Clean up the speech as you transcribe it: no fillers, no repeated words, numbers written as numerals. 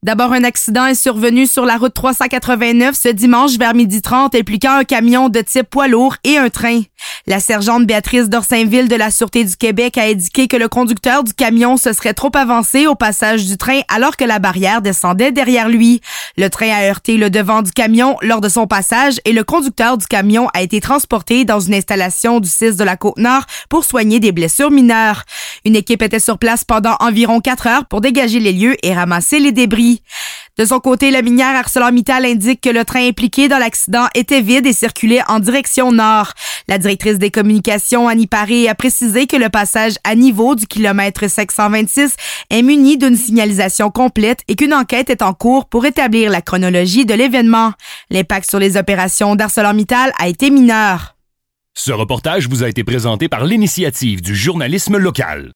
D'abord, un accident est survenu sur la route 389 ce dimanche vers 12h30 impliquant un camion de type poids lourd et un train. La sergente Béatrice d'Orsainville de la Sûreté du Québec a indiqué que le conducteur du camion se serait trop avancé au passage du train alors que la barrière descendait derrière lui. Le train a heurté le devant du camion lors de son passage et le conducteur du camion a été transporté dans une installation du CIS de la Côte-Nord pour soigner des blessures mineures. Une équipe était sur place pendant environ 4 heures pour dégager les lieux et ramasser les débris. De son côté, la minière ArcelorMittal indique que le train impliqué dans l'accident était vide et circulait en direction nord. La directrice des communications, Annie Paré, a précisé que le passage à niveau du kilomètre 526 est muni d'une signalisation complète et qu'une enquête est en cours pour établir la chronologie de l'événement. L'impact sur les opérations d'ArcelorMittal a été mineur. Ce reportage vous a été présenté par l'Initiative du journalisme local.